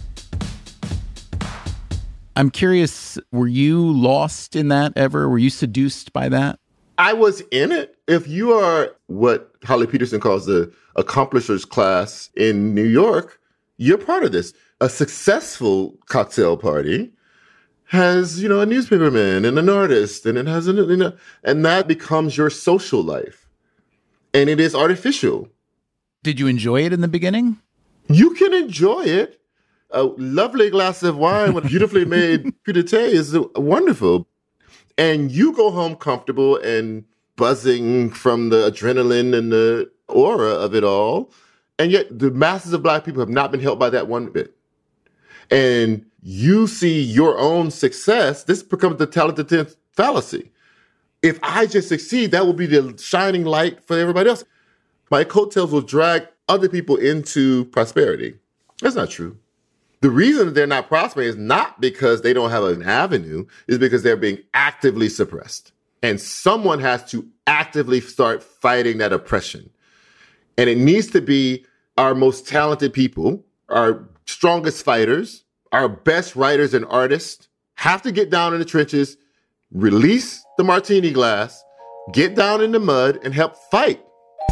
I'm curious, were you lost in that ever? Were you seduced by that? I was in it. If you are what Holly Peterson calls the accomplishers class in New York, you're part of this. A successful cocktail party has, a newspaperman and an artist, and it has, and that becomes your social life. And it is artificial. Did you enjoy it in the beginning? You can enjoy it. A lovely glass of wine with beautifully made crudité is wonderful. And you go home comfortable and buzzing from the adrenaline and the aura of it all. And yet the masses of Black people have not been helped by that one bit. And you see your own success, this becomes the talented fallacy. If I just succeed, that will be the shining light for everybody else. My coattails will drag other people into prosperity. That's not true. The reason that they're not prospering is not because they don't have an avenue, is because they're being actively suppressed. And someone has to actively start fighting that oppression. And it needs to be our most talented people, our strongest fighters, our best writers and artists have to get down in the trenches, release the martini glass, get down in the mud, and help fight.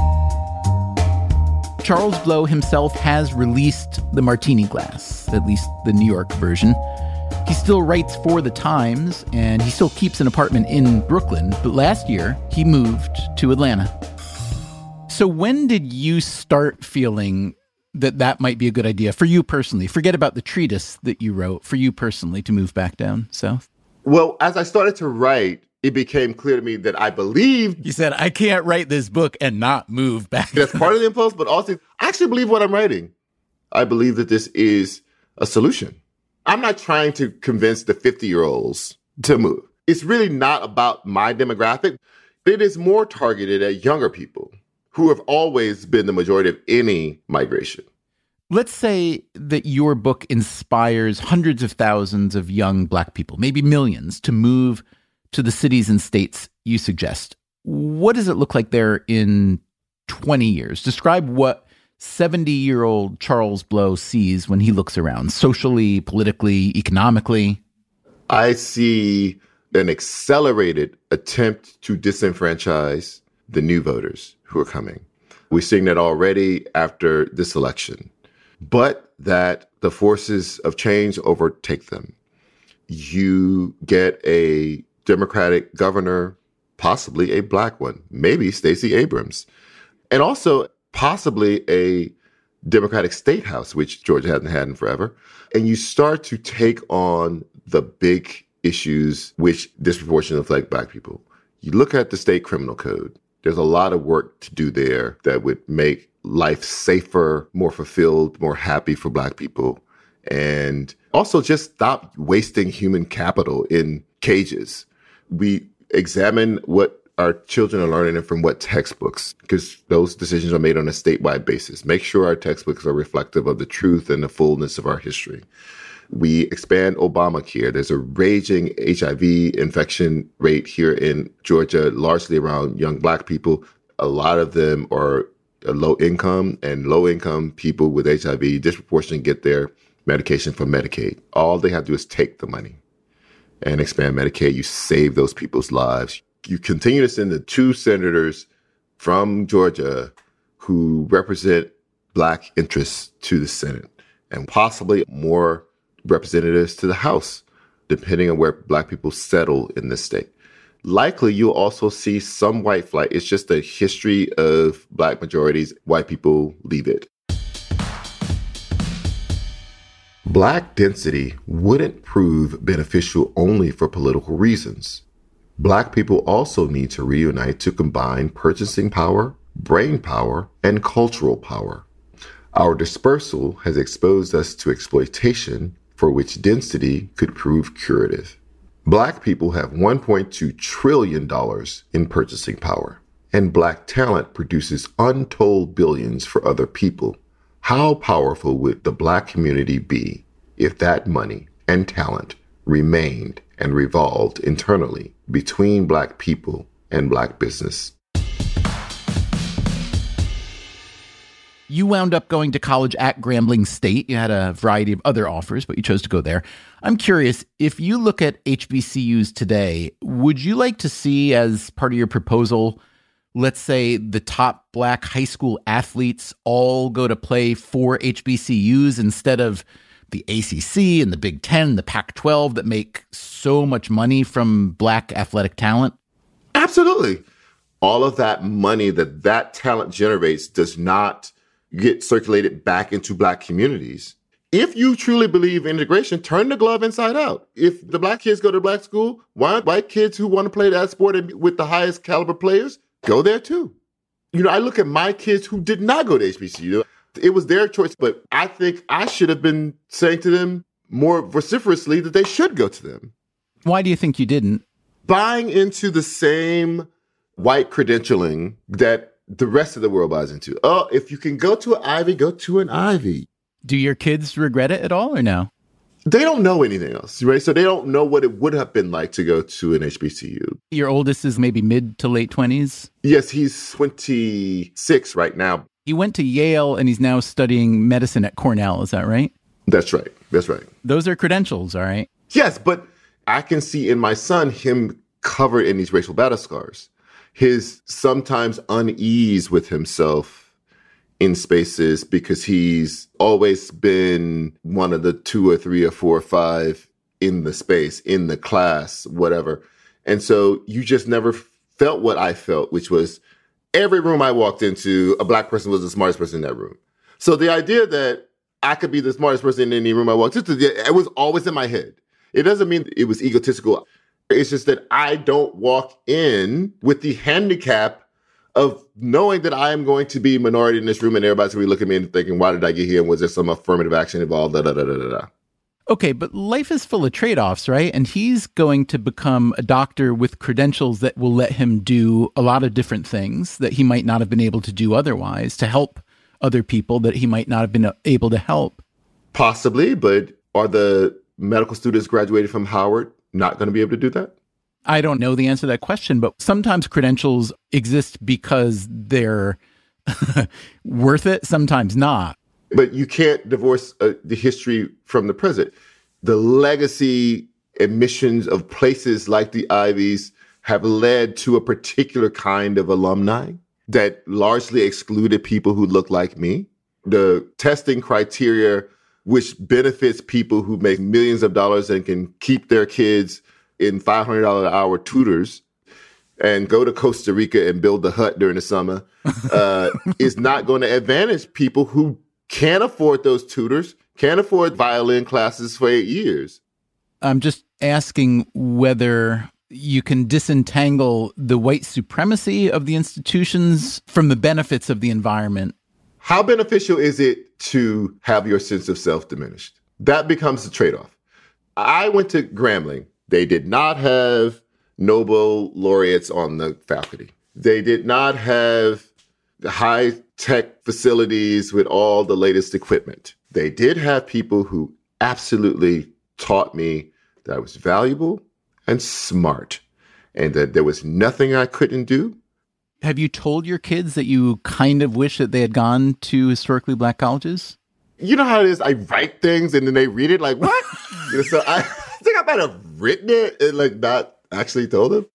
Charles Blow himself has released the martini glass, at least the New York version. He still writes for The Times, and he still keeps an apartment in Brooklyn. But last year, he moved to Atlanta. So when did you start feeling that might be a good idea for you personally? Forget about the treatise that you wrote, for you personally to move back down south. Well, as I started to write, it became clear to me that I believed. You said, I can't write this book and not move back. That's part of the impulse, but also I actually believe what I'm writing. I believe that this is a solution. I'm not trying to convince the 50-year-olds to move. It's really not about my demographic. It is more targeted at younger people who have always been the majority of any migration. Let's say that your book inspires hundreds of thousands of young Black people, maybe millions, to move to the cities and states you suggest. What does it look like there in 20 years? Describe what 70-year-old Charles Blow sees when he looks around, socially, politically, economically. I see an accelerated attempt to disenfranchise the new voters who are coming. We're seeing that already after this election, but that the forces of change overtake them. You get a Democratic governor, possibly a Black one, maybe Stacey Abrams, and also possibly a Democratic state house, which Georgia hasn't had in forever. And you start to take on the big issues which disproportionately affect Black people. You look at the state criminal code. There's a lot of work to do there that would make life safer, more fulfilled, more happy for Black people. And also just stop wasting human capital in cages. We examine what our children are learning and from what textbooks, because those decisions are made on a statewide basis. Make sure our textbooks are reflective of the truth and the fullness of our history. We expand Obamacare. There's a raging HIV infection rate here in Georgia, largely around young Black people. A lot of them are low income, and low income people with HIV disproportionately get their medication from Medicaid. All they have to do is take the money and expand Medicaid. You save those people's lives. You continue to send the 2 senators from Georgia who represent Black interests to the Senate, and possibly more representatives to the House, depending on where Black people settle in this state. Likely, you'll also see some white flight. It's just a history of Black majorities. White people leave it. Black density wouldn't prove beneficial only for political reasons. Black people also need to reunite to combine purchasing power, brain power, and cultural power. Our dispersal has exposed us to exploitation for which density could prove curative. Black people have $1.2 trillion in purchasing power, and Black talent produces untold billions for other people. How powerful would the Black community be if that money and talent remained and revolved internally between Black people and Black business? You wound up going to college at Grambling State. You had a variety of other offers, but you chose to go there. I'm curious, if you look at HBCUs today, would you like to see as part of your proposal, let's say the top Black high school athletes all go to play for HBCUs instead of the ACC and the Big Ten, the Pac-12 that make so much money from Black athletic talent? Absolutely. All of that money that talent generates does not get circulated back into Black communities. If you truly believe in integration, turn the glove inside out. If the Black kids go to Black school, why aren't white kids who want to play that sport and with the highest caliber players go there too? I look at my kids who did not go to HBCU. It was their choice, but I think I should have been saying to them more vociferously that they should go to them. Why do you think you didn't? Buying into the same white credentialing that the rest of the world buys into. Oh, if you can go to an Ivy, go to an Ivy. Do your kids regret it at all or no? They don't know anything else, right? So they don't know what it would have been like to go to an HBCU. Your oldest is maybe mid to late 20s? Yes, he's 26 right now. He went to Yale and he's now studying medicine at Cornell. Is that right? That's right. That's right. Those are credentials, all right? Yes, but I can see in my son him covered in these racial battle scars. His sometimes unease with himself in spaces because he's always been one of the 2 or 3 or 4 or 5 in the space, in the class, whatever. And so you just never felt what I felt, which was every room I walked into, a Black person was the smartest person in that room. So the idea that I could be the smartest person in any room I walked into, it was always in my head. It doesn't mean it was egotistical. It's just that I don't walk in with the handicap of knowing that I am going to be a minority in this room and everybody's going to be looking at me and thinking, why did I get here? And was there some affirmative action involved? Okay, but life is full of trade-offs, right? And he's going to become a doctor with credentials that will let him do a lot of different things that he might not have been able to do otherwise to help other people that he might not have been able to help. Possibly, but are the medical students graduated from Howard not going to be able to do that? I don't know the answer to that question, but sometimes credentials exist because they're worth it, sometimes not. But you can't divorce the history from the present. The legacy admissions of places like the Ivies have led to a particular kind of alumni that largely excluded people who look like me. The testing criteria, which benefits people who make millions of dollars and can keep their kids in $500 an hour tutors and go to Costa Rica and build the hut during the summer, is not going to advantage people who can't afford those tutors, can't afford violin classes for 8 years. I'm just asking whether you can disentangle the white supremacy of the institutions from the benefits of the environment. How beneficial is it to have your sense of self diminished? That becomes the trade-off. I went to Grambling. They did not have Nobel laureates on the faculty. They did not have the high-tech facilities with all the latest equipment. They did have people who absolutely taught me that I was valuable and smart and that there was nothing I couldn't do. Have you told your kids that you kind of wish that they had gone to historically Black colleges? You know how it is? I write things and then they read it like, what? So I think I might have written it and not actually told them.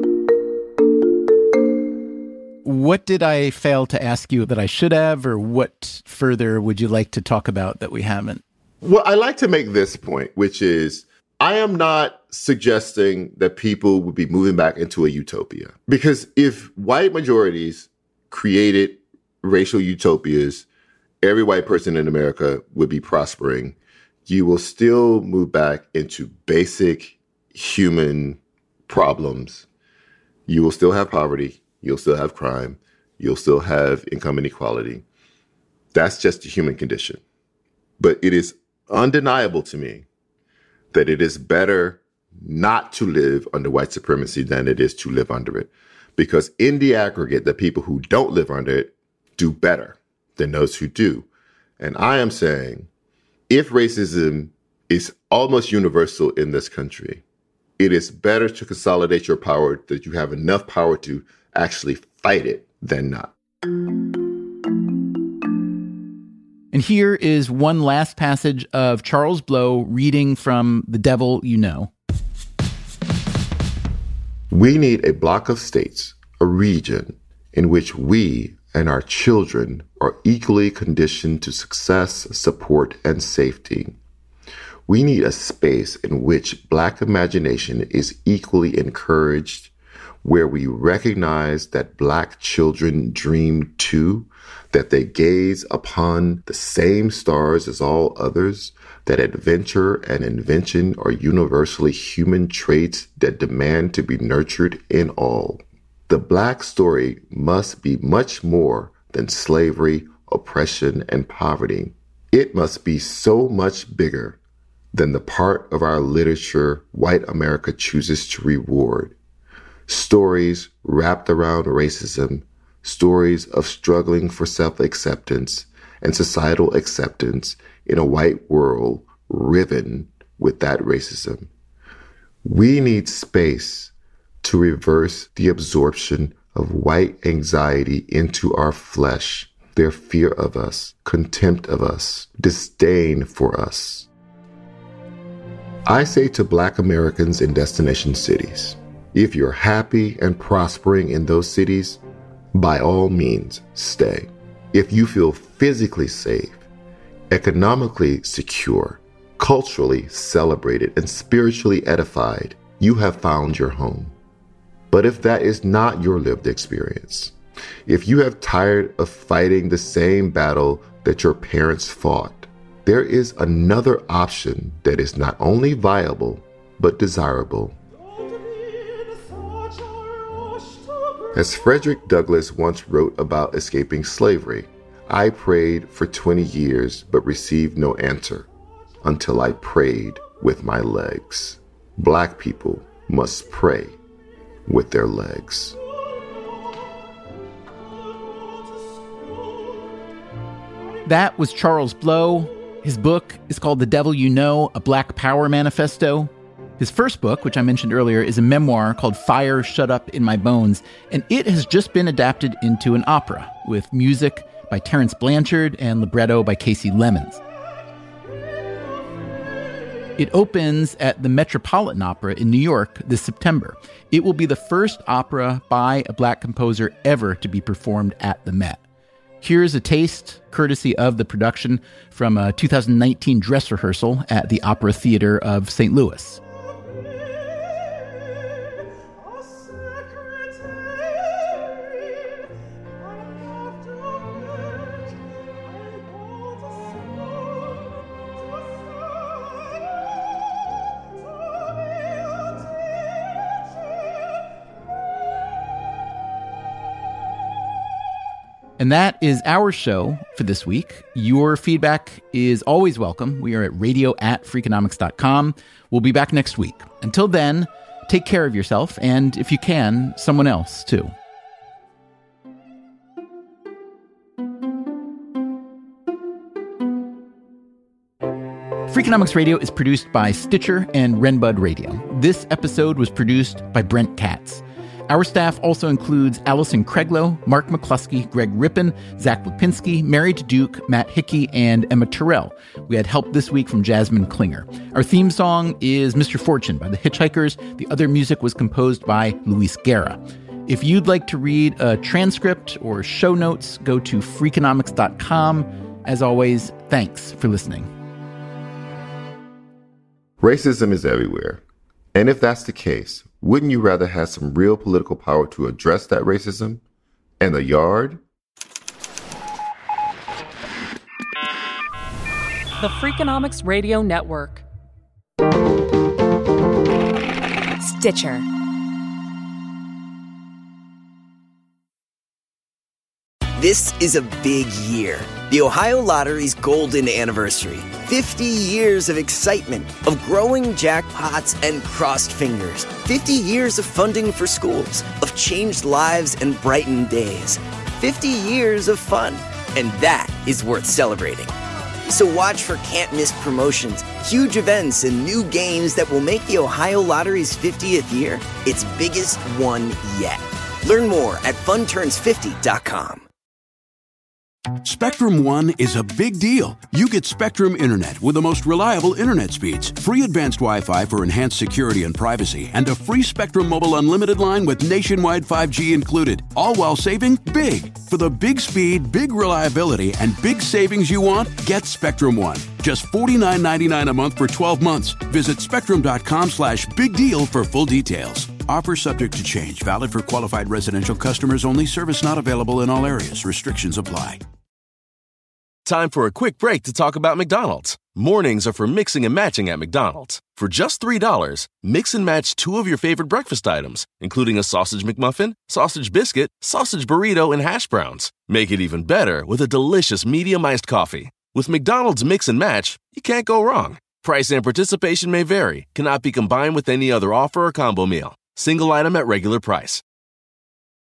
What did I fail to ask you that I should have, or what further would you like to talk about that we haven't? Well, I like to make this point, which is I am not suggesting that people would be moving back into a utopia. Because if white majorities created racial utopias, every white person in America would be prospering. You will still move back into basic human problems. You will still have poverty. You'll still have crime. You'll still have income inequality. That's just the human condition. But it is undeniable to me that it is better not to live under white supremacy than it is to live under it. Because in the aggregate, the people who don't live under it do better than those who do. And I am saying, if racism is almost universal in this country, it is better to consolidate your power, that you have enough power to actually fight it, than not. And here is one last passage of Charles Blow reading from The Devil You Know. We need a block of states, a region, in which we and our children are equally conditioned to success, support, and safety. We need a space in which Black imagination is equally encouraged, where we recognize that Black children dream too, that they gaze upon the same stars as all others, that adventure and invention are universally human traits that demand to be nurtured in all. The Black story must be much more than slavery, oppression, and poverty. It must be so much bigger than the part of our literature white America chooses to reward. Stories wrapped around racism, stories of struggling for self-acceptance and societal acceptance in a white world riven with that racism. We need space to reverse the absorption of white anxiety into our flesh, their fear of us, contempt of us, disdain for us. I say to Black Americans in destination cities, if you're happy and prospering in those cities, by all means, stay. If you feel physically safe, economically secure, culturally celebrated, and spiritually edified, you have found your home. But if that is not your lived experience, if you have tired of fighting the same battle that your parents fought, there is another option that is not only viable, but desirable. As Frederick Douglass once wrote about escaping slavery, I prayed for 20 years but received no answer until I prayed with my legs. Black people must pray with their legs. That was Charles Blow. His book is called The Devil You Know, A Black Power Manifesto. His first book, which I mentioned earlier, is a memoir called Fire Shut Up in My Bones, and it has just been adapted into an opera with music by Terence Blanchard and libretto by Casey Lemons. It opens at the Metropolitan Opera in New York this September. It will be the first opera by a Black composer ever to be performed at the Met. Here's a taste, courtesy of the production, from a 2019 dress rehearsal at the Opera Theater of St. Louis. And that is our show for this week. Your feedback is always welcome. We are at radio@freakonomics.com. We'll be back next week. Until then, take care of yourself, and if you can, someone else too. Freakonomics Radio is produced by Stitcher and Renbud Radio. This episode was produced by Brent Katz. Our staff also includes Allison Craiglow, Mark McCluskey, Greg Rippin, Zach Lipinski, Mary Duke, Matt Hickey, and Emma Terrell. We had help this week from Jasmine Klinger. Our theme song is Mr. Fortune by the Hitchhikers. The other music was composed by Luis Guerra. If you'd like to read a transcript or show notes, go to Freakonomics.com. As always, thanks for listening. Racism is everywhere. And if that's the case, wouldn't you rather have some real political power to address that racism? And the yard? The Freakonomics Radio Network. Stitcher. This is a big year. The Ohio Lottery's golden anniversary. 50 years of excitement, of growing jackpots and crossed fingers. 50 years of funding for schools, of changed lives and brightened days. 50 years of fun. And that is worth celebrating. So watch for can't-miss promotions, huge events, and new games that will make the Ohio Lottery's 50th year its biggest one yet. Learn more at funturns50.com. Spectrum One is a big deal. You get Spectrum Internet with the most reliable internet speeds, free advanced Wi-Fi for enhanced security and privacy, and a free Spectrum Mobile Unlimited line with nationwide 5G included, all while saving big. For the big speed, big reliability, and big savings you want, get Spectrum One. Just $49.99 a month for 12 months. Visit spectrum.com/big deal for full details. Offer subject to change. Valid for qualified residential customers only. Service not available in all areas. Restrictions apply. Time for a quick break to talk about McDonald's. Mornings are for mixing and matching at McDonald's. For just $3, mix and match 2 of your favorite breakfast items, including a sausage McMuffin, sausage biscuit, sausage burrito, and hash browns. Make it even better with a delicious medium iced coffee. With McDonald's Mix and Match, you can't go wrong. Price and participation may vary. Cannot be combined with any other offer or combo meal. Single item at regular price.